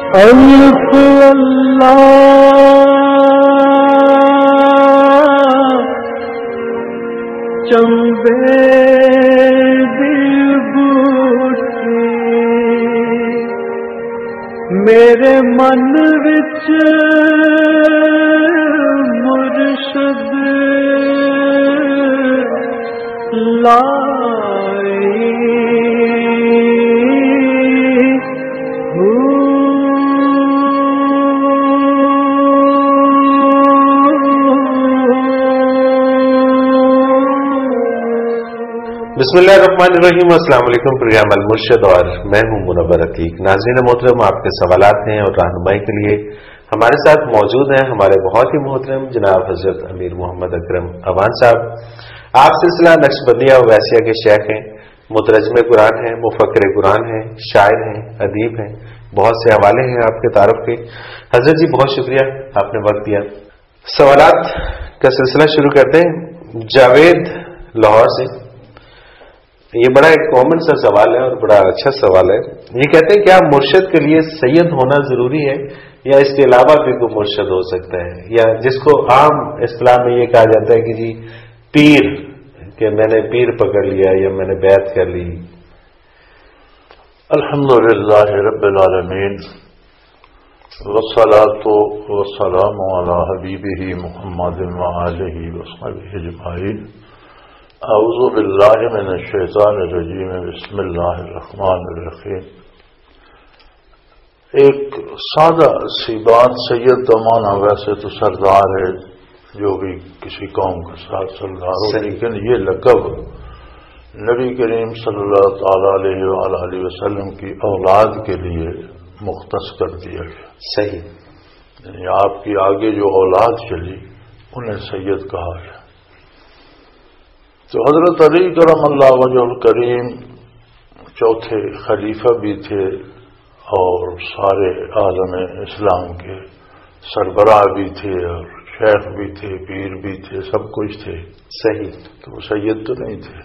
الف اللہ چمبے دل بوٹی میرے من وچ مرشد بسم اللہ الرحمن الرحیم۔ السلام علیکم۔ پروگرام المرشد اور میں ہوں منور عتیق۔ ناظرین محترم، آپ کے سوالات ہیں اور رہنمائی کے لیے ہمارے ساتھ موجود ہیں ہمارے بہت ہی محترم جناب حضرت امیر محمد اکرم اوان صاحب۔ آپ سلسلہ نقشبندیہ اویسیہ کے شیخ ہیں، مترجم قرآن ہیں، مفکر قرآن ہیں، شاعر ہیں، ادیب ہیں، بہت سے حوالے ہیں آپ کے تعارف کے۔ حضرت جی بہت شکریہ، آپ نے وقت دیا۔ سوالات کا سلسلہ شروع کرتے ہیں جاوید لاہور سے۔ یہ بڑا ایک کامن سا سوال ہے اور بڑا اچھا سوال ہے۔ یہ کہتے ہیں کیا مرشد کے لیے سید ہونا ضروری ہے یا اس کے علاوہ بھی کوئی مرشد ہو سکتا ہے، یا جس کو عام اصطلاح میں یہ کہا جاتا ہے کہ جی پیر، کہ میں نے پیر پکڑ لیا یا میں نے بیعت کر لی۔ الحمدللہ رب العالمین والصلاۃ والسلام علی حبیبہ محمد وآلہ وصحبہ اجمعین۔ اعوذ باللہ من الشیطان الرجیم، بسم اللہ الرحمن الرحیم۔ ایک سادہ سی بات، سید کا معنی ویسے تو سردار ہے، جو بھی کسی قوم کا ساتھ سردار ہو، لیکن یہ لقب نبی کریم صلی اللہ تعالی علیہ وآلہ وسلم کی اولاد کے لیے مختص کر دیا گیا۔ صحیح، یعنی آپ کی آگے جو اولاد چلی انہیں سید کہا گیا۔ تو حضرت علی کرم اللہ وجہ الکریم چوتھے خلیفہ بھی تھے اور سارے عالم اسلام کے سربراہ بھی تھے اور شیخ بھی تھے، پیر بھی تھے، سب کچھ تھے۔ صحیح، تو وہ سید تو نہیں تھے۔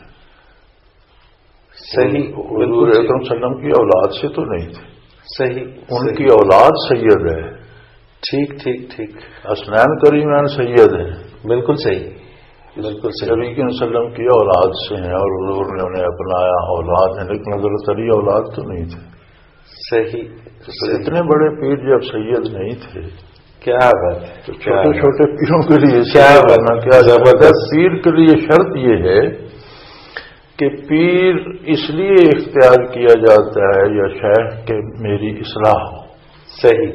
صحیح، حضور اکرم صلی اللہ علیہ وسلم کی اولاد سے تو نہیں تھے۔ صحیح، ان کی اولاد سید ہے۔ ٹھیک ٹھیک ٹھیک، حسنین کریمین سید ہیں، بالکل صحیح، بالکل صحیح۔ نبی صلی اللہ علیہ وسلم کی اولاد سے ہیں اور حضور نے انہیں اپنایا، اولاد ہیں، لیکن حضرت علی اولاد تو نہیں تھے۔ صحیح، تو اتنے بڑے پیر جب سید نہیں تھے، کیا بات ہے، تو چھوٹے چھوٹے پیروں کے لیے کیا بننا کیا زبردست۔ پیر کے لیے شرط یہ ہے کہ پیر اس لیے اختیار کیا جاتا ہے یا شیخ کہ میری اصلاح ہو۔ صحیح،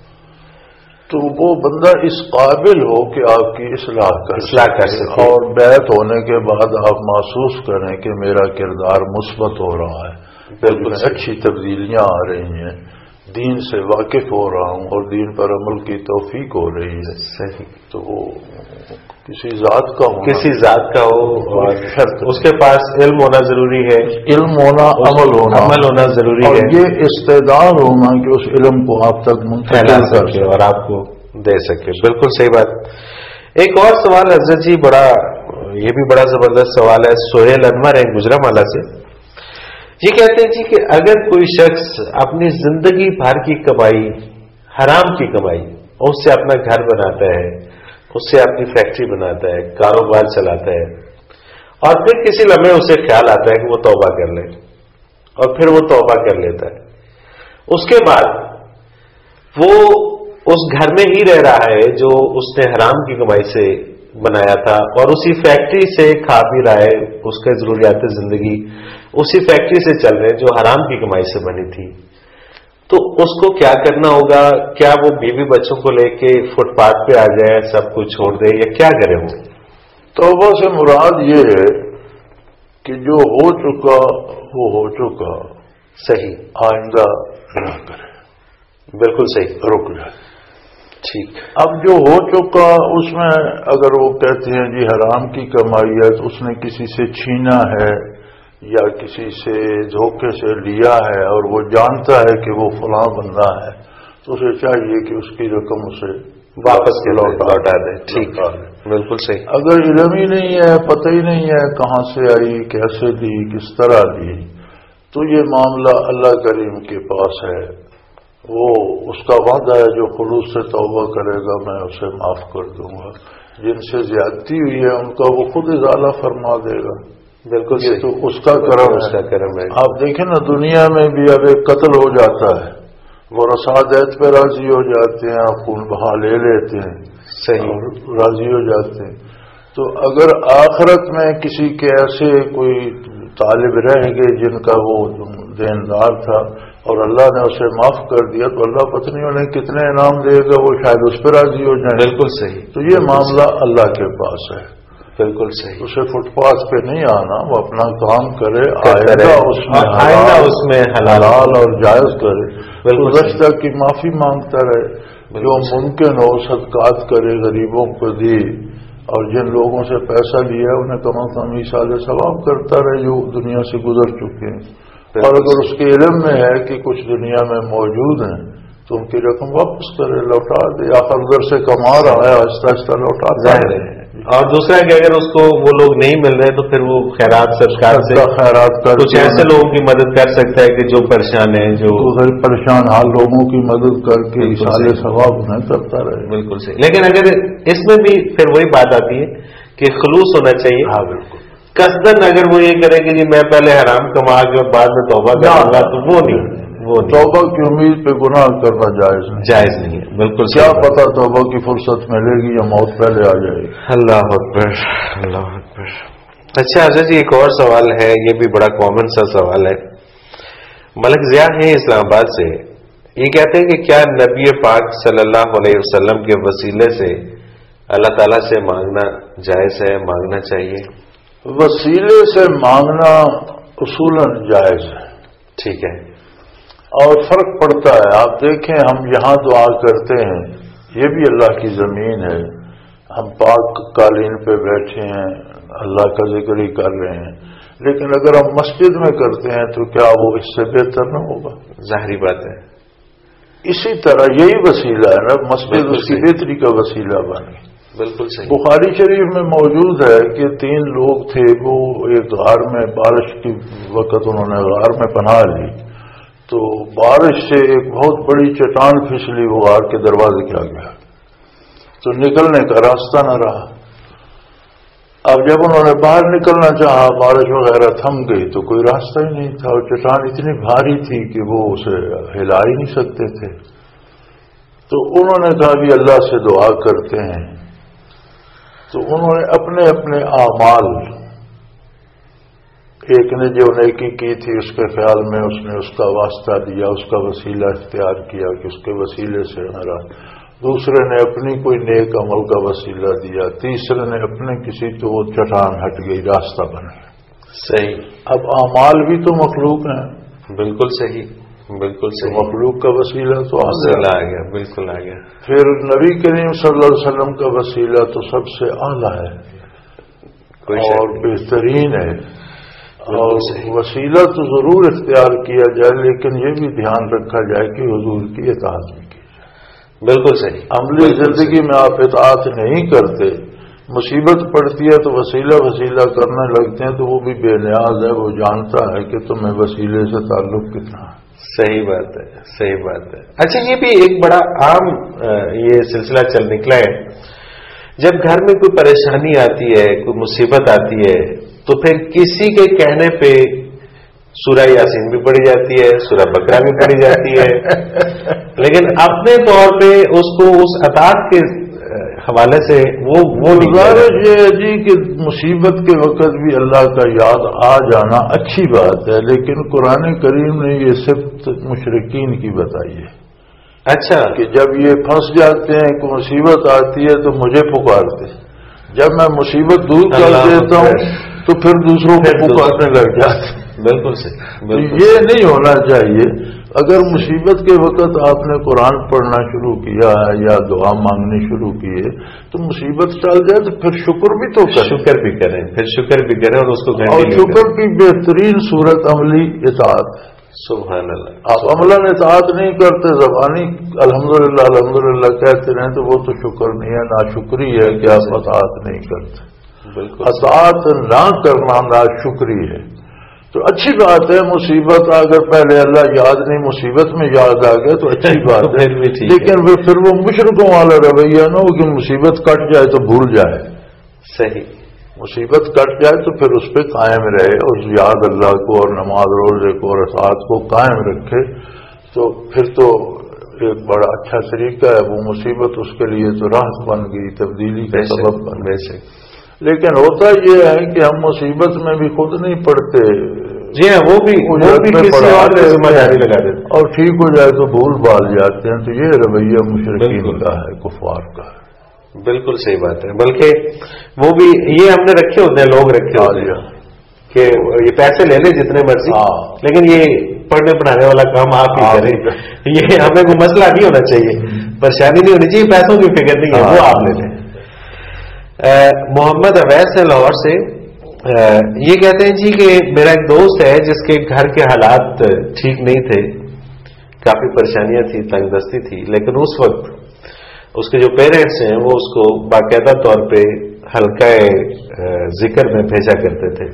تو وہ بندہ اس قابل ہو کہ آپ کی اصلاح کر سکے اور بیعت ہونے کے بعد آپ محسوس کریں کہ میرا کردار مثبت ہو رہا ہے، بالکل اچھی تبدیلیاں آ رہی ہیں، دین سے واقف ہو رہا ہوں اور دین پر عمل کی توفیق ہو رہی ہے۔ صحیح، تو وہ کسی ذات کا ہونا، کسی ذات کا ہو اور شرط، اس کے پاس علم ہونا ضروری ہے، علم ہونا، عمل ہونا ضروری اور ہے، یہ استعداد ہونا کہ اس علم کو آپ تک منتقل کر سکے اور آپ کو دے سکے۔ بالکل صحیح بات۔ ایک اور سوال حضرت جی، یہ بھی بڑا زبردست سوال ہے، سہیل انور ہے گجرانوالہ سے۔ یہ کہتے ہیں جی کہ اگر کوئی شخص اپنی زندگی بھر کی کمائی، حرام کی کمائی، اس سے اپنا گھر بناتا ہے، اس سے اپنی فیکٹری بناتا ہے، کاروبار چلاتا ہے، اور پھر کسی لمحے اسے خیال آتا ہے کہ وہ توبہ کر لے، اور پھر وہ توبہ کر لیتا ہے، اس کے بعد وہ اس گھر میں ہی رہ رہا ہے جو اس نے حرام کی کمائی سے بنایا تھا، اور اسی فیکٹری سے کھا پی رہا ہے، اس کے ضروریات زندگی اسی فیکٹری سے چل رہے جو حرام کی کمائی سے بنی تھی، تو اس کو کیا کرنا ہوگا؟ کیا وہ بیوی بچوں کو لے کے فٹ پاتھ پہ آ جائے، سب کچھ چھوڑ دے، یا کیا کرے وہ؟ توبہ سے مراد یہ ہے کہ جو ہو چکا وہ ہو چکا، صحیح، آئندہ نہ کرے، بالکل صحیح، رک جائے۔ ٹھیک، اب جو ہو چکا اس میں اگر وہ کہتے ہیں جی حرام کی کمائی ہے، تو اس نے کسی سے چھینا ہے یا کسی سے دھوکے سے لیا ہے اور وہ جانتا ہے کہ وہ فلاں بندہ ہے، تو اسے چاہیے کہ اس کی رقم اسے واپس لوٹا دے۔ ٹھیک، بالکل صحیح۔ اگر علم ہی نہیں ہے، پتہ ہی نہیں ہے کہاں سے آئی، کیسے دی، کس طرح دی، تو یہ معاملہ اللہ کریم کے پاس ہے وہ اس کا وعدہ ہے جو خلوص سے توبہ کرے گا میں اسے معاف کر دوں گا. جن سے زیادتی ہوئی ہے ان کا وہ خود ازالہ فرما دے گا. بالکل یہ تو اس کا کرم ہے. اس کا کرم ہے. آپ دیکھیں نا دنیا میں بھی اب ایک قتل ہو جاتا ہے وہ رسادیت پہ راضی ہو جاتے ہیں, خون بہا لے لیتے ہیں, صحیح اور راضی ہو جاتے ہیں. تو اگر آخرت میں کسی کے ایسے کوئی طالب رہیں گے جن کا وہ دیندار تھا اور اللہ نے اسے معاف کر دیا تو اللہ پتہ نہیں انہیں کتنے انعام دے گا, وہ شاید اس پہ راضی ہو جائیں. بالکل صحیح. تو یہ معاملہ اللہ کے پاس ہے. بالکل صحیح. اسے فٹ پاتھ پہ نہیں آنا, وہ اپنا کام کرے, آئندہ اس میں حلال اور جائز کرے, گزشتہ کی معافی مانگتا رہے, جو ممکن ہو صدقات کرے, غریبوں کو دی, اور جن لوگوں سے پیسہ لیا انہیں کم از کم ایصال ثواب کرتا رہے جو دنیا سے گزر چکے ہیں. اور اگر اس کے علم میں ہے کہ کچھ دنیا میں موجود ہیں تو ان کی رقم واپس کرے, لوٹا دے, یا قرض سے کما رہا ہے آہستہ آہستہ لوٹاتا ہے. اور دوسرا کہ اگر اس کو وہ لوگ نہیں مل رہے تو پھر وہ خیرات سرکار سے خیرات کر کچھ ایسے لوگوں کی مدد کر سکتا ہے کہ جو پریشان ہیں, جو پریشان حال لوگوں کی مدد کر کے ایصال ثواب انہیں کرتا رہے. بالکل صحیح. لیکن اگر اس میں بھی پھر وہی بات آتی ہے کہ خلوص ہونا چاہیے. ہاں بالکل. قصدن اگر وہ یہ کرے کہ جی میں پہلے حرام کما کے اور بعد میں توبہ کروں گا تو وہ نہیں. توبہ کی امید پہ گناہ کرنا جائز نہیں ہے. بالکل. کیا پتا توبہ کی فرصت ملے گی یا موت پہلے آ جائے گی. اللہ اکبر, اللہ اکبر. اچھا حضرت جی ایک اور سوال ہے, یہ بھی بڑا کامن سا سوال ہے. ملک ضیاء ہیں اسلام آباد سے, یہ کہتے ہیں کہ کیا نبی پاک صلی اللہ علیہ وسلم کے وسیلے سے اللہ تعالیٰ سے مانگنا جائز ہے, مانگنا چاہیے؟ وسیلے سے مانگنا اصولاً جائز ہے. ٹھیک ہے. اور فرق پڑتا ہے. آپ دیکھیں ہم یہاں دعا کرتے ہیں, یہ بھی اللہ کی زمین ہے, ہم پاک قالین پہ بیٹھے ہیں, اللہ کا ذکر ہی کر رہے ہیں, لیکن اگر ہم مسجد میں کرتے ہیں تو کیا وہ اس سے بہتر نہ ہوگا؟ ظاہری بات ہے. اسی طرح یہی وسیلہ ہے نا, مسجد اس کی بہتری کا وسیلہ بنے. بالکل صحیح. بخاری شریف میں موجود ہے کہ 3 لوگ تھے, وہ ایک غار میں بارش کے وقت انہوں نے غار میں پناہ لی, تو بارش سے ایک بہت بڑی چٹان پھسلی, وہ غار کے دروازے کے آ گیا, تو نکلنے کا راستہ نہ رہا. اب جب انہوں نے باہر نکلنا چاہا, بارش وغیرہ تھم گئی تو کوئی راستہ ہی نہیں تھا, اور چٹان اتنی بھاری تھی کہ وہ اسے ہلا ہی نہیں سکتے تھے. تو انہوں نے کہا بھی اللہ سے دعا کرتے ہیں. تو انہوں نے اپنے اپنے اعمال, ایک نے جو نیکی کی تھی اس کے خیال میں اس نے اس کا واسطہ دیا, اس کا وسیلہ اختیار کیا کہ اس کے وسیلے سے میرا, دوسرے نے اپنی کوئی نیک عمل کا وسیلہ دیا, تیسرے نے اپنے کسی تو وہ چٹان ہٹ گئی, راستہ بن گیا. صحیح. اب اعمال بھی تو مخلوق ہیں. بالکل صحیح. بالکل صحیح. مخلوق کا وسیلہ تو آ گیا. بالکل آ گیا. پھر نبی کریم صلی اللہ علیہ وسلم کا وسیلہ تو سب سے اعلیٰ ہے اور بہترین ہے, اور وسیلہ تو ضرور اختیار کیا جائے, لیکن یہ بھی دھیان رکھا جائے کہ حضور کی اطاعت بھی کی جائے. بالکل صحیح. عملی زندگی میں آپ اطاعت نہیں کرتے, مصیبت پڑتی ہے تو وسیلہ کرنے لگتے ہیں, تو وہ بھی بے نیاز ہے, وہ جانتا ہے کہ تمہیں وسیلے سے تعلق کتنا ہے. صحیح بات ہے. صحیح بات ہے. اچھا یہ بھی ایک بڑا عام یہ سلسلہ چل نکلا ہے, جب گھر میں کوئی پریشانی آتی ہے, کوئی مصیبت آتی ہے, تو پھر کسی کے کہنے پہ سورہ یاسین بھی پڑھی جاتی ہے, سورہ بقرہ بھی پڑھی جاتی ہے, لیکن اپنے طور پہ اس کو اس اطاعت کے حوالے سے وہ گزارش یہ ہے جی کہ مصیبت کے وقت بھی اللہ کا یاد آ جانا اچھی بات ہے, لیکن قرآن کریم نے یہ صرف مشرکین کی بتائی ہے. اچھا. کہ جب یہ پھنس جاتے ہیں کہ مصیبت آتی ہے تو مجھے پکارتے, جب میں مصیبت دور کر دیتا ہوں تو پھر دوسروں کو پکارنے لگ جاتے. بالکل صحیح. یہ نہیں ہونا چاہیے. اگر مصیبت کے وقت آپ نے قرآن پڑھنا شروع کیا ہے یا دعا مانگنی شروع کی ہے تو مصیبت چل جائے تو پھر شکر بھی تو کریں. شکر بھی کریں, پھر شکر بھی کریں, اور اس کو اور شکر کی بہترین صورت عملی اطاعت. سبحان اللہ. آپ عملاً اطاعت نہیں کرتے, زبانی الحمدللہ کہتے رہیں تو وہ تو شکر نہیں ہے, ناشکری ہے کہ آپ اطاعت نہیں کرتے. بالکل. اطاعت نہ کرنا ناشکری ہے. تو اچھی بات ہے. مصیبت اگر پہلے اللہ یاد نہیں مصیبت میں یاد آ گیا تو اچھی بات ہے, لیکن پھر وہ مشرکوں والا رویہ نہ ہو کہ مصیبت کٹ جائے تو بھول جائے. صحیح. مصیبت کٹ جائے تو پھر اس پہ قائم رہے, اور یاد اللہ کو اور نماز روزے کو اور اطاعت کو قائم رکھے, تو پھر تو ایک بڑا اچھا طریقہ ہے. وہ مصیبت اس کے لیے تو راحت بن گئی, تبدیلی کا سبب بن گئی. لیکن ہوتا یہ ہے کہ ہم مصیبت میں بھی خود نہیں پڑتے. جی ہاں, وہ بھی کسی اور ذمہ داری لگا دیتے اور ٹھیک ہو جائے تو بھول بھال جاتے ہیں. تو یہ رویہ مشرکین کا ہے, کفار کا ہے. بالکل صحیح بات ہے. بلکہ وہ بھی یہ ہم نے رکھے ہوتے ہیں, لوگ رکھے ہوتے ہیں کہ یہ پیسے لے لیں جتنے مرضی, لیکن یہ پڑھنے پڑھانے والا کام آپ ہی کریں. یہ ہمیں کوئی مسئلہ نہیں ہونا چاہیے, پریشانی نہیں ہونی چاہیے, پیسوں کی فکر نہیں ہے, وہ آپ لے لیں. محمد اویس ہے لاہور سے. یہ کہتے ہیں جی کہ میرا ایک دوست ہے جس کے گھر کے حالات ٹھیک نہیں تھے, کافی پریشانیاں تھی, تنگ دستی تھی, لیکن اس وقت اس کے جو پیرنٹس ہیں وہ اس کو باقاعدہ طور پہ حلقہ ذکر میں بھیجا کرتے تھے.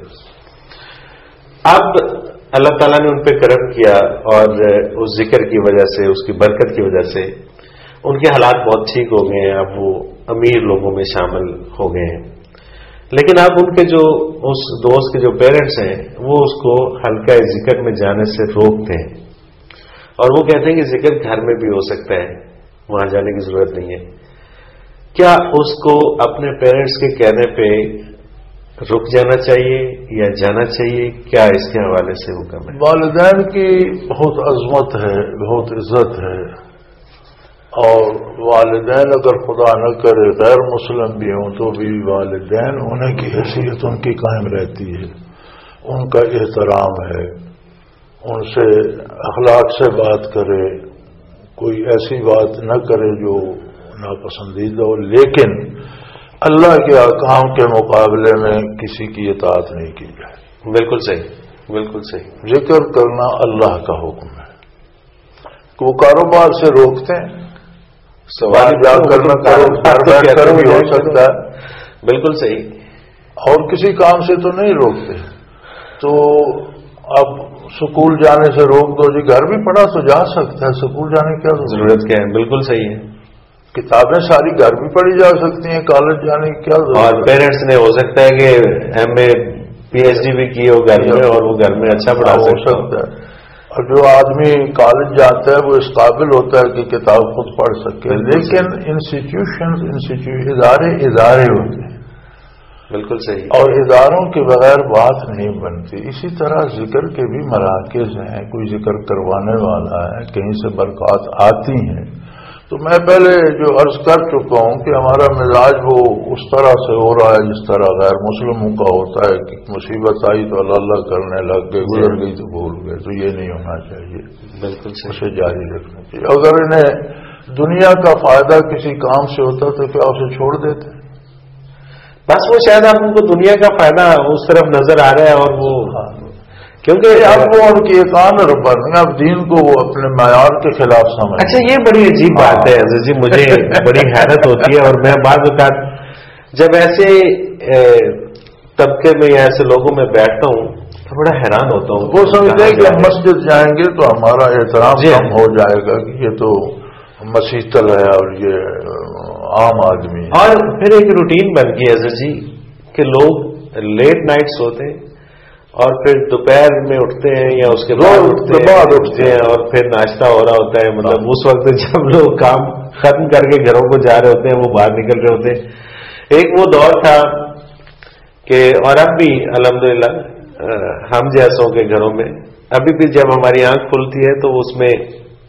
اب اللہ تعالیٰ نے ان پہ کرم کیا, اور اس ذکر کی وجہ سے, اس کی برکت کی وجہ سے ان کے حالات بہت ٹھیک ہو گئے ہیں. اب وہ امیر لوگوں میں شامل ہو گئے ہیں. لیکن اب ان کے جو اس دوست کے جو پیرنٹس ہیں وہ اس کو حلقہ ذکر میں جانے سے روکتے ہیں, اور وہ کہتے ہیں کہ ذکر گھر میں بھی ہو سکتا ہے, وہاں جانے کی ضرورت نہیں ہے. کیا اس کو اپنے پیرنٹس کے کہنے پہ رک جانا چاہیے یا جانا چاہیے؟ کیا اس کے حوالے سے حکم ہے؟ والدین کی بہت عظمت ہے, بہت عزت ہے, اور والدین اگر خدا نہ کرے غیر مسلم بھی ہوں تو بھی والدین ہونے کی حیثیت ان کی قائم رہتی ہے. ان کا احترام ہے, ان سے اخلاق سے بات کرے, کوئی ایسی بات نہ کرے جو ناپسندیدہ ہو, لیکن اللہ کے احکام کے مقابلے میں کسی کی اطاعت نہیں کی جائے. بالکل صحیح, بالکل صحیح. ذکر کرنا اللہ کا حکم ہے. وہ کاروبار سے روکتے ہیں, سوال جا کرنا کر بھی ہو سکتا ہے. بالکل صحیح. اور کسی کام سے تو نہیں روکتے. تو اب سکول جانے سے روک دو جی, گھر بھی پڑھا تو جا سکتا ہے, سکول جانے کی کیا ضرورت کیا ہے؟ بالکل صحیح ہے. کتابیں ساری گھر بھی پڑھی جا سکتی ہیں, کالج جانے کی کیا ضرورت ہے؟ اور پیرنٹس نے ہو سکتا ہے کہ MA PhD بھی کی ہو گھر میں, اور وہ گھر میں اچھا پڑھا سکتا ہے. اور جو آدمی کالج جاتا ہے وہ اس قابل ہوتا ہے کہ کتاب خود پڑھ سکے. لیکن انسٹیٹیوشن ادارے ہوتے ہیں. بالکل صحیح. اور اداروں کے بغیر بات نہیں بنتی. اسی طرح ذکر کے بھی مراکز ہیں, کوئی ذکر کروانے والا ہے, کہیں سے برکات آتی ہیں. تو میں پہلے جو عرض کر چکا ہوں کہ ہمارا مزاج وہ اس طرح سے ہو رہا ہے جس طرح غیر مسلموں کا ہوتا ہے کہ مصیبت آئی تو اللہ اللہ کرنے لگ گئے, گزر گئی تو بھول گئے. تو یہ نہیں ہونا چاہیے. بالکل اسے جاری رکھنا چاہیے. اگر انہیں دنیا کا فائدہ کسی کام سے ہوتا تو کیا اسے چھوڑ دیتے؟ بس وہ شاید آپ کو دنیا کا فائدہ اس طرف نظر آ رہا ہے, اور وہ کیونکہ اب وہ ان کی ایک آن ربر نہیں, اب دین کو وہ اپنے معیار کے خلاف سمجھ. اچھا, یہ بڑی عجیب بات ہے عزیز جی, مجھے بڑی حیرت ہوتی ہے. اور میں بعض اوقات جب ایسے طبقے میں یا ایسے لوگوں میں بیٹھتا ہوں تو بڑا حیران ہوتا ہوں. وہ سمجھتے ہیں کہ ہم مسجد جائیں گے تو ہمارا احترام کم ہو جائے گا, کہ یہ تو مسیحتل ہے اور یہ عام آدمی ہے. اور پھر ایک روٹین بن گئی ہے عزیز جی کہ لوگ لیٹ نائٹ سوتے ہیں, اور پھر دوپہر میں اٹھتے ہیں یا اس کے بعد اٹھتے ہیں, اور پھر ناشتہ ہو رہا ہوتا ہے. مطلب اس وقت جب لوگ کام ختم کر کے گھروں کو جا رہے ہوتے ہیں, وہ باہر نکل رہے ہوتے ہیں. ایک وہ دور تھا کہ, اور اب بھی الحمدللہ ہم جیسوں کے گھروں میں ابھی بھی جب ہماری آنکھ کھلتی ہے تو اس میں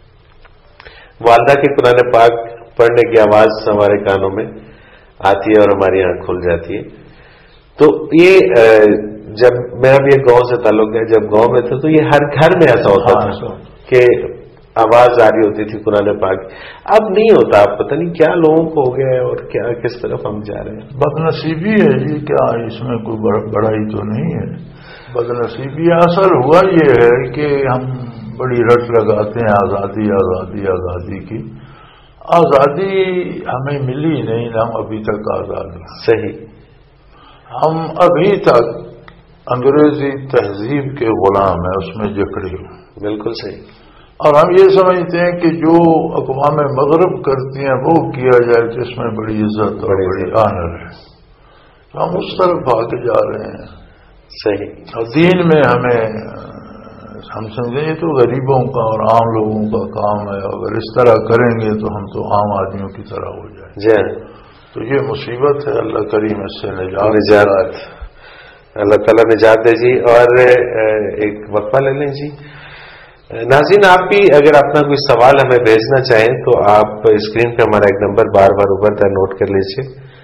والدہ کی قرآن پاک پڑھنے کی آواز ہمارے کانوں میں آتی ہے اور ہماری آنکھ کھل جاتی ہے. تو یہ جب میرا بھی ایک گاؤں سے تعلق ہے, جب گاؤں میں تھا تو یہ ہر گھر میں ایسا ہوتا تھا کہ آواز آ رہی ہوتی تھی قرآن پاک. اب نہیں ہوتا. آپ پتہ نہیں کیا لوگوں کو ہو گیا ہے اور کیا کس طرف ہم جا رہے ہیں. بد نصیبی ہے جی, کیا اس میں کوئی بڑائی تو نہیں ہے. بد نصیبی اثر ہوا یہ ہے کہ ہم بڑی رٹ لگاتے ہیں آزادی آزادی آزادی کی. آزادی ہمیں ملی نہیں, ہم ابھی تک آزاد ہیں. صحیح. ہم ابھی تک انگریزی تہذیب کے غلام ہیں، اس میں جکڑی ہوں. بالکل صحیح. اور ہم یہ سمجھتے ہیں کہ جو اقوام مغرب کرتی ہیں وہ کیا جائے تو اس میں بڑی عزت اور بڑی آنر ہے. تو ہم اس طرف بھاگے جا رہے ہیں. صحیح. اور دین میں ہم سمجھیں یہ تو غریبوں کا اور عام لوگوں کا کام ہے، اگر اس طرح کریں گے تو ہم تو عام آدمیوں کی طرح ہو جائیں. جی. تو یہ مصیبت ہے. اللہ کریم اس سے نجات اللہ تعالیٰ نجات دے جی. اور ایک وقفہ لے لیں جی. ناظرین آپ بھی اگر اپنا کوئی سوال ہمیں بھیجنا چاہیں تو آپ اسکرین پہ ہمارا ایک نمبر بار بار ابھرتا ہے، نوٹ کر لیجیے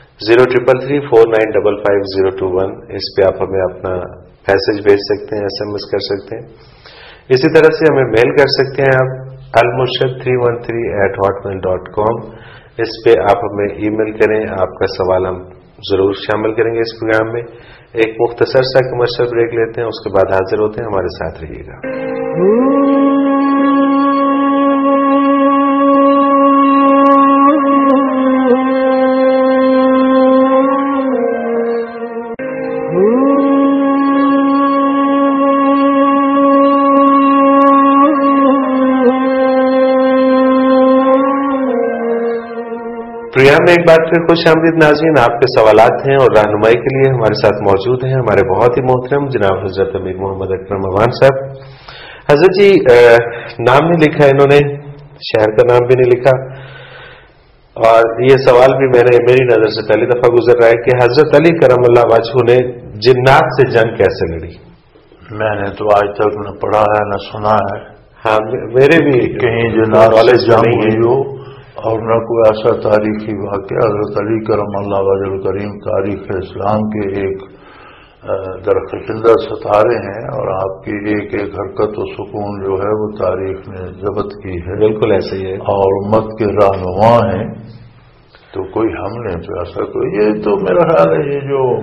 0333495521. اس پہ آپ ہمیں اپنا میسج بھیج سکتے ہیں، SMS کر سکتے ہیں. اسی طرح سے ہمیں میل کر سکتے ہیں آپ almurshid313@hotmail.com. اس پہ آپ ہمیں ای میل کریں، آپ کا سوال ہم ضرور شامل کریں گے اس پروگرام میں. ایک مختصر سا کمرشل بریک لیتے ہیں، اس کے بعد حاضر ہوتے ہیں. ہمارے ساتھ رہیے گا. پروگرام میں ایک بار پھر خوش آمدید ناظرین. آپ کے سوالات ہیں اور رہنمائی کے لیے ہمارے ساتھ موجود ہیں ہمارے بہت ہی محترم جناب حضرت امیر محمد اکرم افغان صاحب. حضرت جی نام نہیں لکھا انہوں نے، شہر کا نام بھی نہیں لکھا، اور یہ سوال بھی میری نظر سے پہلی دفعہ گزر رہا ہے کہ حضرت علی کرم اللہ وجہہ نے جنات سے جنگ کیسے لڑی؟ میں نے تو آج تک نہ پڑھا ہے نہ سنا ہے. ہاں میرے بھی کہیں جنات سے جنگ ہوئی ہو، اور نہ کوئی ایسا تاریخی واقعہ. حضرت علی کرم اللہ وجہ الکریم تاریخ اسلام کے ایک درخشندہ ستارے ہیں، اور آپ کی ایک ایک حرکت و سکون جو ہے وہ تاریخ نے ضبط کی ہے. بالکل ایسے ہی ہے. اور امت کے رہنما ہیں. تو کوئی ہم نے تو ایسا کوئی، یہ تو میرا خیال ہے یہ جو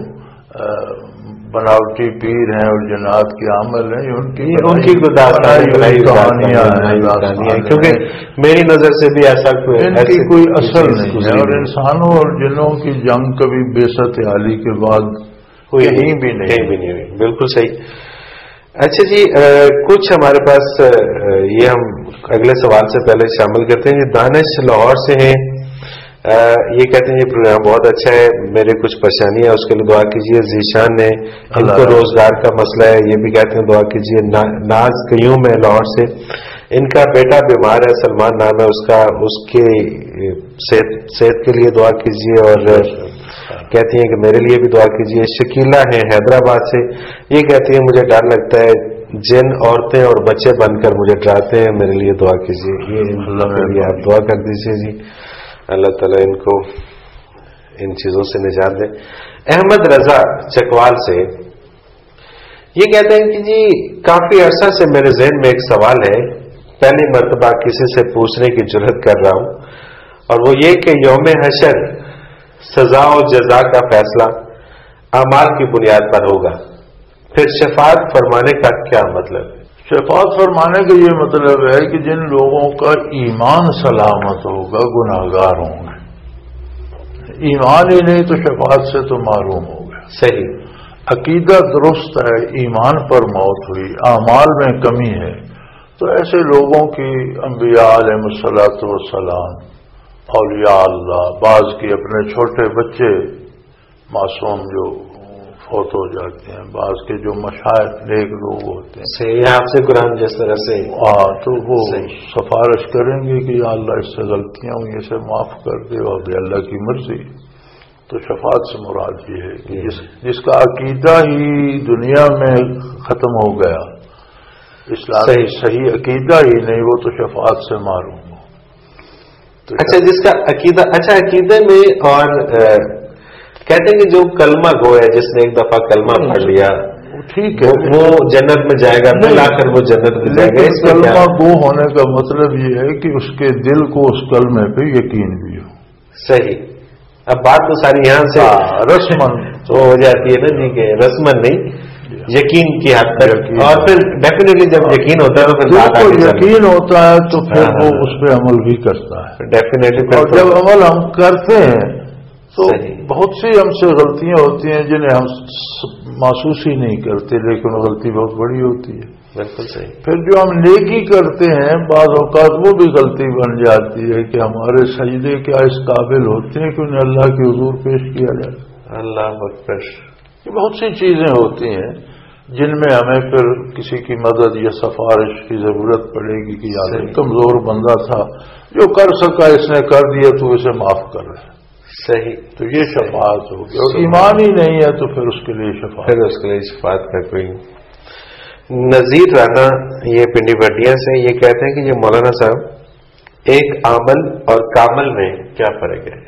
بناوٹی پیر ہیں اور جنات کے عمل ہیں ان کی کہانیاں ہیں، کیونکہ میری نظر سے بھی ایسا کوئی اثر نہیں ہے. اور انسانوں اور جنوں کی جنگ کبھی بعثت علی کے بعد کہیں بھی نہیں. بالکل صحیح. اچھا جی کچھ ہمارے پاس یہ ہم اگلے سوال سے پہلے شامل کرتے ہیں. دانش لاہور سے ہیں، یہ کہتے ہیں یہ پروگرام بہت اچھا ہے، میرے کچھ پریشانیاں اس کے لیے دعا کیجیے. ذیشان نے ان کو روزگار کا مسئلہ ہے، یہ بھی کہتے ہیں دعا کیجیے. ناز قیوم ہے لاہور سے، ان کا بیٹا بیمار ہے، سلمان نام ہے اس کا، اس کے صحت کے لیے دعا کیجیے. اور کہتی ہیں کہ میرے لیے بھی دعا کیجیے. شکیلا ہیں حیدرآباد سے، یہ کہتی ہیں مجھے ڈر لگتا ہے، جن عورتیں اور بچے بن کر مجھے ڈراتے ہیں، میرے لیے دعا کیجیے. یہ آپ دعا کر دیجیے جی، اللہ تعالیٰ ان کو ان چیزوں سے نجات دے. احمد رضا چکوال سے یہ کہتے ہیں کہ جی کافی عرصہ سے میرے ذہن میں ایک سوال ہے، پہلی مرتبہ کسی سے پوچھنے کی جرات کر رہا ہوں، اور وہ یہ کہ یوم حشر سزا و جزا کا فیصلہ اعمال کی بنیاد پر ہوگا، پھر شفاعت فرمانے کا کیا مطلب ہے؟ شفاعت فرمانے کا یہ مطلب ہے کہ جن لوگوں کا ایمان سلامت ہوگا گناہگار ہوں گے. ایمان ہی نہیں تو شفاعت سے تو معروم ہو گیا. صحیح. عقیدہ درست ہے، ایمان پر موت ہوئی، اعمال میں کمی ہے، تو ایسے لوگوں کی انبیاء علیہ الصلوۃ والسلام، اولیاء اللہ، بعض کی اپنے چھوٹے بچے معصوم جو فوت ہو جاتے ہیں، بعض کے جو مشائخ نیک لوگ ہوتے ہیں، صحیح. آپ سے قرآن جس طرح سے تو وہ سفارش کریں گے کہ یا اللہ اس سے غلطیاں ہوئی، اسے معاف کر دے، اور بے اللہ کی مرضی. تو شفاعت سے مراد یہ ہے کہ جس کا عقیدہ ہی دنیا میں ختم ہو گیا، اسلام صحیح عقیدہ ہی نہیں، وہ تو شفاعت سے معروم ہو. اچھا جس کا عقیدہ، اچھا عقیدے میں، اور کہتے ہیں کہ جو کلمہ گو ہے، جس نے ایک دفعہ کلمہ پڑھ لیا ٹھیک ہے وہ جنت میں جائے گا، ملا کر وہ جنت میں جائے گا. اس کلمہ گو ہونے کا مطلب یہ ہے کہ اس کے دل کو اس کلمے پہ یقین بھی ہو. صحیح. اب بات تو ساری یہاں سے رسمن وہ ہو جاتی ہے نا جی، کہ رسمن نہیں، یقین کی حد تک. اور پھر ڈیفینیٹلی جب یقین ہوتا ہے تو پھر یقین ہوتا ہے تو پھر وہ اس پہ عمل بھی کرتا ہے ڈیفینیٹلی. اور جب عمل ہم کرتے ہیں تو بہت سی ہم سے غلطیاں ہوتی ہیں جنہیں ہم محسوس ہی نہیں کرتے، لیکن غلطی بہت بڑی ہوتی ہے۔ بالکل صحیح۔ پھر جو ہم نیکی کرتے ہیں بعض اوقات وہ بھی غلطی بن جاتی ہے کہ ہمارے سجدے کیا اس قابل ہوتے ہیں کہ انہیں اللہ کے حضور پیش کیا جائے۔ اللہ اکبر۔ یہ بہت سی چیزیں ہوتی ہیں جن میں ہمیں پھر کسی کی مدد یا سفارش کی ضرورت پڑے گی کہ یار کمزور بندہ تھا، جو کر سکا اس نے کر دیا تو اسے معاف کر رہے۔ صحیح۔ تو یہ شفاعت ہوگی، اور ایمان ہی نہیں ہے تو پھر اس کے لیے شفاعت، پھر اس کے لیے شفاعت کا کوئی۔ نذیر رانا یہ پنڈی بٹیا سے یہ کہتے ہیں کہ یہ مولانا صاحب ایک عامل اور کامل میں کیا فرق ہے؟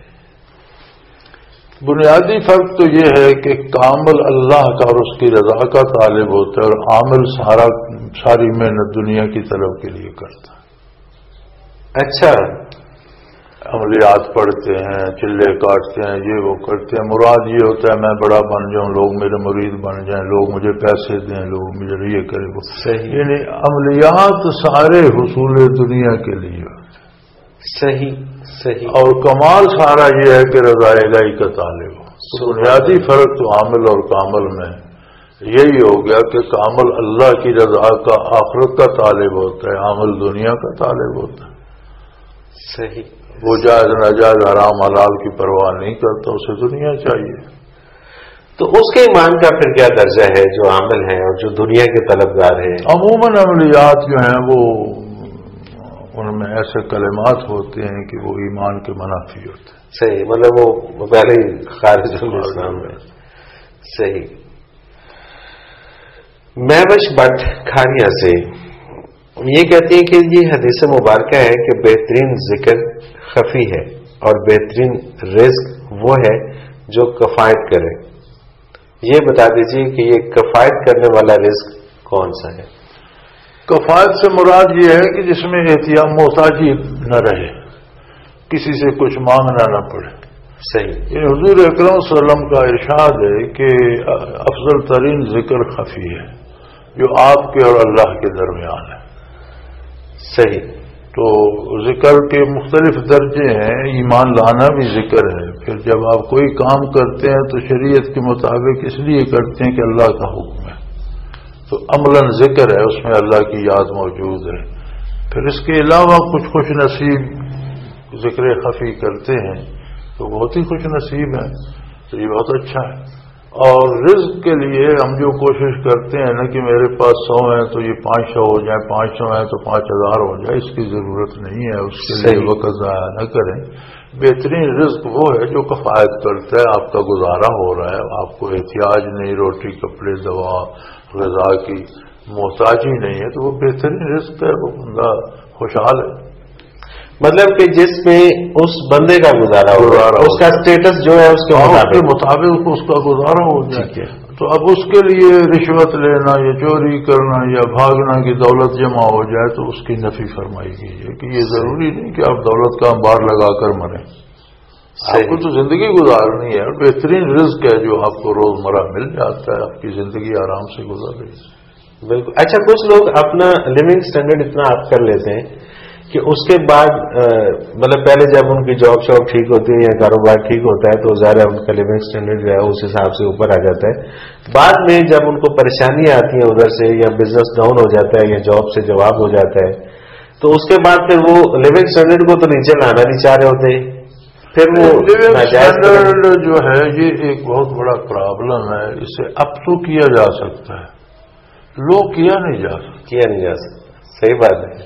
بنیادی فرق تو یہ ہے کہ کامل اللہ کا اور اس کی رضا کا طالب ہوتا ہے، اور عامل ساری محنت دنیا کی طلب کے لیے کرتا ہے۔ اچھا، عملیات پڑھتے ہیں، چلے کاٹتے ہیں، یہ وہ کرتے ہیں، مراد یہ ہوتا ہے میں بڑا بن جاؤں، لوگ میرے مرید بن جائیں، لوگ مجھے پیسے دیں، لوگ مجھے یہ کریں وہ۔ صحیح۔ یعنی عملیات سارے حصول دنیا کے لیے۔ صحیح صحیح۔ اور کمال سارا یہ ہے کہ رضا الہی کا طالب ہو۔ تو بنیادی فرق تو عامل اور کامل میں یہی ہو گیا کہ کامل اللہ کی رضا کا آخرت کا طالب ہوتا ہے، عامل دنیا کا طالب ہوتا ہے۔ صحیح۔ وہ جائز ناجائز حرام حلال کی پرواہ نہیں کرتا، اسے دنیا چاہیے۔ تو اس کے ایمان کا پھر کیا درجہ ہے جو عامل ہے اور جو دنیا کے طلبگار ہیں؟ عموماً عملیات جو ہیں وہ ان میں ایسے کلمات ہوتے ہیں کہ وہ ایمان کے منافی ہوتے ہیں۔ صحیح، مطلب وہ پہلے ہی خارج الاسلام میں۔ صحیح۔ مہوش بٹ کھانیا سے یہ کہتے ہیں کہ یہ حدیث مبارکہ ہے کہ بہترین ذکر خفی ہے اور بہترین رزق وہ ہے جو کفایت کرے۔ یہ بتا دیجیے کہ یہ کفایت کرنے والا رزق کون سا ہے؟ کفایت سے مراد یہ ہے کہ جس میں احتیاط محتاجی نہ رہے، کسی سے کچھ مانگنا نہ پڑے۔ صحیح۔ یہ حضور اکرم صلی اللہ علیہ وسلم کا ارشاد ہے کہ افضل ترین ذکر خفی ہے جو آپ کے اور اللہ کے درمیان ہے۔ صحیح۔ تو ذکر کے مختلف درجے ہیں، ایمان لانا بھی ذکر ہے۔ پھر جب آپ کوئی کام کرتے ہیں تو شریعت کے مطابق اس لیے کرتے ہیں کہ اللہ کا حکم ہے، تو عملاً ذکر ہے، اس میں اللہ کی یاد موجود ہے۔ پھر اس کے علاوہ کچھ خوش نصیب ذکر خفی کرتے ہیں تو بہت ہی خوش نصیب ہیں، تو یہ بہت اچھا ہے۔ اور رزق کے لیے ہم جو کوشش کرتے ہیں نا کہ میرے پاس 100 ہیں تو یہ 500 ہو جائے، 500 ہیں تو 5000 ہو جائے، اس کی ضرورت نہیں ہے، اس کے لیے وقت ضائع نہ کریں۔ بہترین رزق وہ ہے جو کفایت کرتا ہے، آپ کا گزارا ہو رہا ہے، آپ کو احتیاج نہیں، روٹی کپڑے دوا غذا کی محتاجی نہیں ہے، تو وہ بہترین رزق ہے، وہ بندہ خوشحال ہے۔ مطلب کہ جس میں اس بندے کا گزارا ہو رہا ہے، اس کا سٹیٹس جو ہے اس کے مطابق اس کا گزارا ہو جائے۔ تو اب اس کے لیے رشوت لینا یا چوری کرنا یا بھاگنا کی دولت جمع ہو جائے تو اس کی نفی فرمائی گئی ہے کہ یہ ضروری نہیں کہ آپ دولت کا انبار لگا کر مریں، آپ کو تو زندگی گزارنی ہے، بہترین رزق ہے جو آپ کو روزمرہ مل جاتا ہے، آپ کی زندگی آرام سے گزر رہی ہے۔ بالکل۔ اچھا، کچھ لوگ اپنا لیونگ سٹینڈرڈ اتنا اپ کر لیتے ہیں کہ اس کے بعد مطلب پہلے جب ان کی جاب شاپ ٹھیک ہوتی ہے یا کاروبار ٹھیک ہوتا ہے تو ظاہر ہے ان کا لیونگ سٹینڈرڈ جو ہے اس حساب سے اوپر آ جاتا ہے۔ بعد میں جب ان کو پریشانیاں آتی ہیں ادھر سے، یا بزنس ڈاؤن ہو جاتا ہے یا جاب سے جواب ہو جاتا ہے، تو اس کے بعد پھر وہ لیونگ سٹینڈرڈ کو تو نیچے لانا نہیں چاہ رہے ہوتے، پھر وہ لیونگ سٹینڈرڈ جو ہے یہ ایک بہت بڑا پرابلم ہے، اسے اپ تو کیا جا سکتا ہے، لو کیا نہیں جا سکتا۔ صحیح بات ہے۔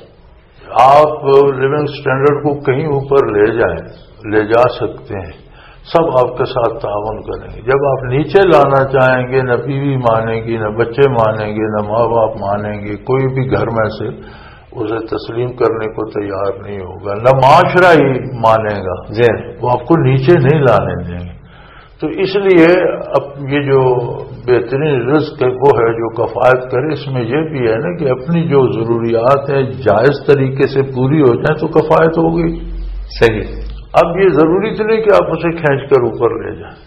آپ لیونگ سٹینڈرڈ کو کہیں اوپر لے جا سکتے ہیں، سب آپ کے ساتھ تعاون کریں گے۔ جب آپ نیچے لانا چاہیں گے، نہ بیوی مانیں گی، نہ بچے مانیں گے، نہ ماں باپ مانیں گے، کوئی بھی گھر میں سے اسے تسلیم کرنے کو تیار نہیں ہوگا، نہ معاشرہ ہی مانے گا، وہ آپ کو نیچے نہیں لانے دیں گے۔ تو اس لیے اب یہ جو بہترین رزق ہے وہ ہے جو کفایت کرے۔ اس میں یہ بھی ہے نا کہ اپنی جو ضروریات ہیں جائز طریقے سے پوری ہو جائیں تو کفایت ہو گئی۔ صحیح۔ اب یہ ضروری تو نہیں کہ آپ اسے کھینچ کر اوپر لے جائیں۔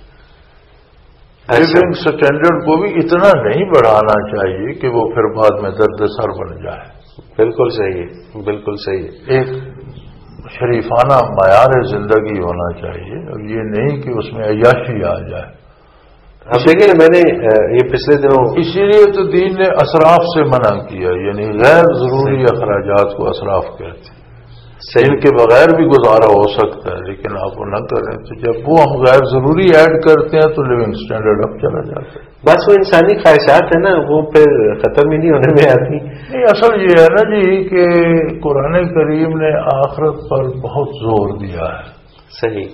لیونگ سٹینڈرڈ کو بھی اتنا نہیں بڑھانا چاہیے کہ وہ پھر بعد میں درد سر بن جائے۔ بالکل صحیح ہے، بالکل صحیح ہے۔ ایک شریفانہ معیار زندگی ہونا چاہیے، اور یہ نہیں کہ اس میں عیاشی آ جائے. اب دیکھیں نا، میں نے یہ پچھلے دنوں، اسی لیے تو دین نے اسراف سے منع کیا، یعنی غیر ضروری اخراجات کو اسراف کہتے ہیں. ان کے بغیر بھی گزارا ہو سکتا ہے، لیکن آپ وہ نہ کریں. تو جب وہ ہم غیر ضروری ایڈ کرتے ہیں تو لیونگ سٹینڈرڈ اب چلا جاتا ہے. بس وہ انسانی خواہشات ہیں نا، وہ پھر ختم ہی نہیں ہونے میں آتی. نہیں، اصل یہ ہے نا جی کہ قرآن کریم نے آخرت پر بہت زور دیا ہے. صحیح.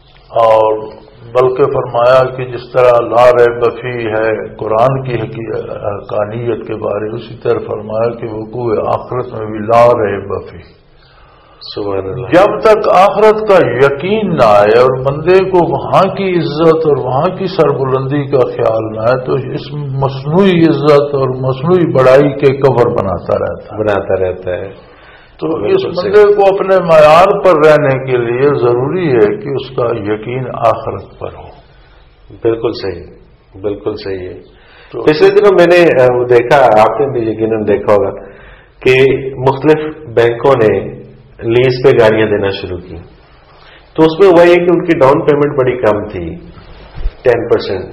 اور بلکہ فرمایا کہ جس طرح لا ریب فی ہے قرآن کی حقانیت کے بارے، اسی طرح فرمایا کہ وقوع آخرت میں بھی لا ریب فی. سبحان اللہ. جب تک آخرت کا یقین نہ آئے اور بندے کو وہاں کی عزت اور وہاں کی سربلندی کا خیال نہ آئے تو اس مصنوعی عزت اور مصنوعی بڑائی کے کور بناتا رہتا ہے. تو اس بندے کو اپنے معیار پر رہنے کے لیے ضروری ہے کہ اس کا یقین آخرت پر ہو. بالکل صحیح، بالکل صحیح ہے. پچھلے دنوں میں نے دیکھا، آپ نے بھی یقیناً دیکھا ہوگا کہ مختلف بینکوں نے لیز پہ گاڑیاں دینا شروع کی. تو اس میں ہوا یہ کہ ان کی ڈاؤن پیمنٹ بڑی کم تھی، 10%.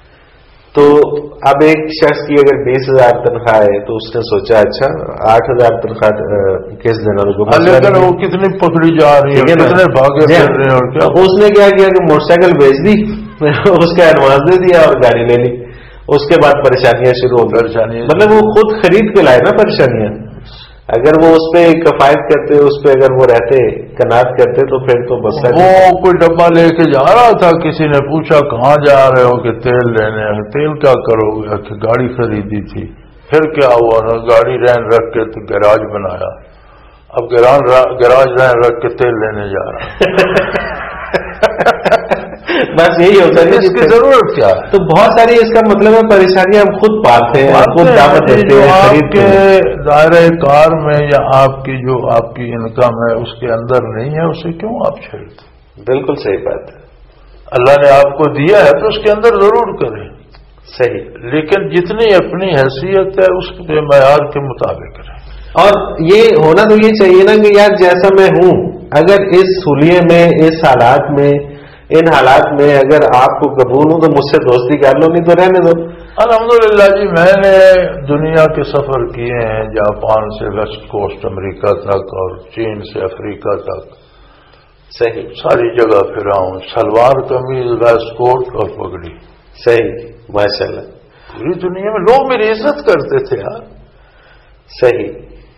تو اب ایک شخص کی اگر 20,000 تنخواہ ہے تو اس نے سوچا اچھا 8,000 تنخواہ کیس دینا ہوگا. لیکن وہ کتنی پکڑی جا رہی ہے، کتنے بھاگے پھر رہے ہیں. اور کیا اس نے کیا کیا کہ موٹر سائیکل بیچ دی، اس کا ایڈوانس دے دیا اور گاڑی لے لی. اس کے بعد پریشانیاں شروع ہو گئی. مطلب وہ خود خرید کے لائے نا پریشانیاں. اگر وہ اس پہ کفایت کرتے، اس پہ اگر وہ رہتے کنات کرتے تو پھر تو بس. وہ کوئی ڈبہ لے کے جا رہا تھا، کسی نے پوچھا کہاں جا رہے ہو کہ تیل لینے. تیل کیا کرو گے کہ گاڑی خریدی تھی. پھر کیا ہوا نا، گاڑی رہن رکھ کے تو گیراج بنایا. اب گیراج رہن رکھ کے تیل لینے جا رہا. بس یہی ہوتا ہے. اس کی ضرورت کیا ہے؟ تو بہت ساری اس کا مطلب ہے پریشانیاں ہم خود پالتے ہیں، خود دعوت دیتے ہیں. آپ کے دائرۂ کار میں یا آپ کی جو آپ کی انکم ہے اس کے اندر نہیں ہے، اسے کیوں آپ چھیڑتے؟ بالکل صحیح بات ہے. اللہ نے آپ کو دیا ہے تو اس کے اندر ضرور کریں. صحیح. لیکن جتنی اپنی حیثیت ہے اس کے معیار کے مطابق کریں. اور یہ ہونا تو یہ چاہیے نا کہ یار جیسا میں ہوں، اگر اس حلیے میں، اس حالات میں، ان حالات میں اگر آپ کو قبول ہوں تو مجھ سے دوستی کر لو، نہیں تو رہنے دو. الحمدللہ جی، میں نے دنیا کے سفر کیے ہیں، جاپان سے ویسٹ کوسٹ امریکہ تک اور چین سے افریقہ تک. صحیح. ساری جگہ پھرا ہوں. شلوار قمیض، ویسٹ کوٹ اور پگڑی. صحیح، ماشاءاللہ. پوری دنیا میں لوگ میری عزت کرتے تھے یار. صحیح،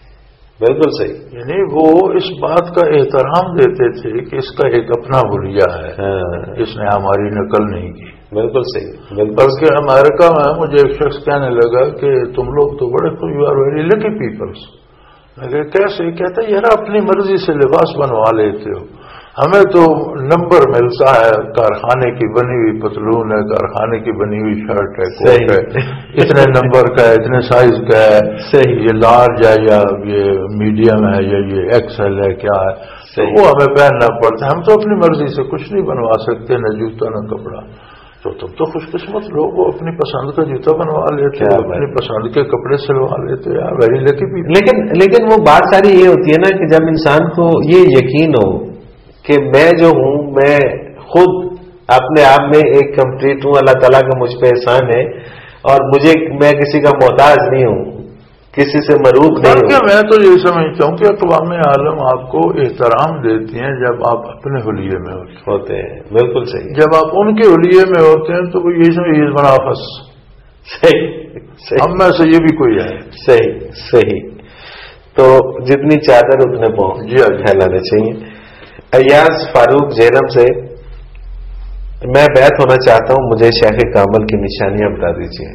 بالکل صحیح. یعنی وہ اس بات کا احترام دیتے تھے کہ اس کا ایک اپنا حلیہ ہے، اس نے ہماری نقل نہیں کی. بالکل صحیح. بلکہ امریکہ میں مجھے ایک شخص کہنے لگا کہ تم لوگ تو بڑے you are very lucky peoples. میں کہ کیسے؟ کہتا ہے یار اپنی مرضی سے لباس بنوا لیتے ہو، ہمیں تو نمبر ملتا ہے. کارخانے کی بنی ہوئی پتلون ہے، کارخانے کی بنی ہوئی شرٹ ہے، کوٹ ہے، اتنے نمبر کا ہے، اتنے سائز کا ہے. صحیح. یہ لارج ہے یا یہ میڈیم ہے یا یہ ایکسل ہے، کیا ہے. تو وہ ہمیں پہننا پڑتا ہے. ہم تو اپنی مرضی سے کچھ نہیں بنوا سکتے، نہ جوتا نہ کپڑا. تو تم تو خوش قسمت لوگ اپنی پسند کا جوتا بنوا لیتے، اپنی پسند کے کپڑے سلوا لیتے. یار ویری لکی پیپل. لیکن وہ بات ساری یہ ہوتی ہے نا کہ جب انسان کو یہ یقین ہو کہ میں جو ہوں، میں خود اپنے آپ میں ایک کمپلیٹ ہوں، اللہ تعالیٰ کا مجھ پہ احسان ہے اور میں کسی کا محتاج نہیں ہوں، کسی سے مروب نہیں ہوں. میں تو یہ سمجھتا ہوں کہ اقوام عالم آپ کو احترام دیتی ہیں جب آپ اپنے حلیے میں ہوتے ہیں. بالکل صحیح. جب آپ ان کے حلیے میں ہوتے ہیں تو وہ یہ سمجھ منافس. صحیح. ہم میں سے یہ بھی کوئی ہے. صحیح. تو جتنی چادر اتنے پاؤں پھیلانے چاہیے. ایاز فاروق جہلم سے میں بیعت ہونا چاہتا ہوں، مجھے شیخ کامل کی نشانیاں بتا دیجیے.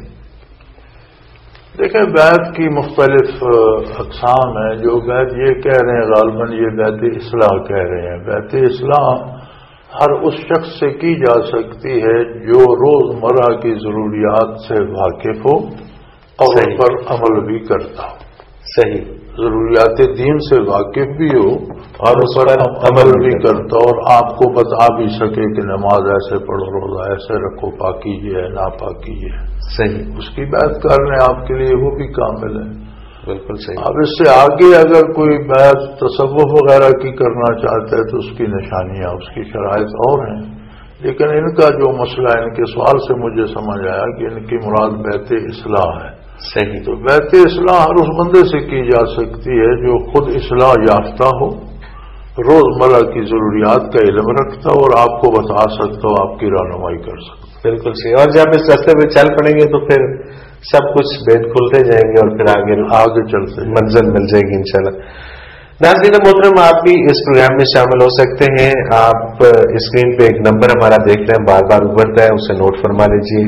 دیکھیں بیعت کی مختلف اقسام ہیں. جو بیعت یہ کہہ رہے ہیں غالباً یہ بیعت اصلاح کہہ رہے ہیں. بیعت اصلاح ہر اس شخص سے کی جا سکتی ہے جو روزمرہ کی ضروریات سے واقف ہو اور ان پر عمل بھی کرتا ہو. صحیح. ضروریات دین سے واقف بھی ہو اور اس پر عمل بھی کرتا ہو اور آپ کو بتا بھی سکے کہ نماز ایسے پڑھو، روزہ ایسے رکھو، پاکی یہ ہے، ناپاکی یہ ہے. صحیح. اس کی بات کر رہے ہیں آپ کے لیے، وہ بھی کامل ہے. بالکل صحیح. اب اس سے آگے اگر کوئی بحث تصوف وغیرہ کی کرنا چاہتا ہے تو اس کی نشانیاں، اس کی شرائط اور ہیں، لیکن ان کا جو مسئلہ ان کے سوال سے مجھے سمجھ آیا کہ ان کی مراد بیت اصلاح ہے. صحیح. تو بیت اصلاح ہر اس بندے سے کی جا سکتی ہے جو خود اصلاح یافتہ ہو، روزمرہ کی ضروریات کا علم رکھتا ہو اور آپ کو بتا سکتا ہو، آپ کی رہنمائی کر سکتا. بالکل صحیح. اور جب اس راستے پہ چل پڑیں گے تو پھر سب کچھ بید کھلتے جائیں گے اور پھر آگے چلتے منزل مل جائے گی انشاءاللہ. ناظرین محترم، آپ بھی اس پروگرام میں شامل ہو سکتے ہیں. آپ اسکرین پہ ایک نمبر ہمارا دیکھ رہے ہیں، بار بار ابھرتا ہے، اسے نوٹ فرما لیجیے،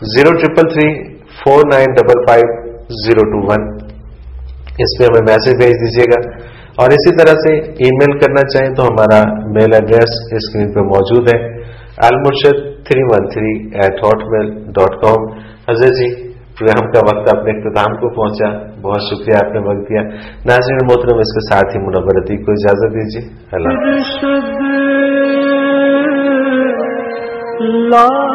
0333495521. اس پہ ہمیں میسج بھیج دیجیے گا. اور اسی طرح سے ای میل کرنا چاہیں تو ہمارا میل ایڈریس اسکرین پہ موجود ہے، almurshid313@hotmail.com. حضرت جی، پروگرام کا وقت اپنے اختتام کو پہنچا، بہت شکریہ آپ نے وقت دیا. ناظرین محترم، اس کے ساتھ ہی منور عتیق کو اجازت دیجیے. اللہ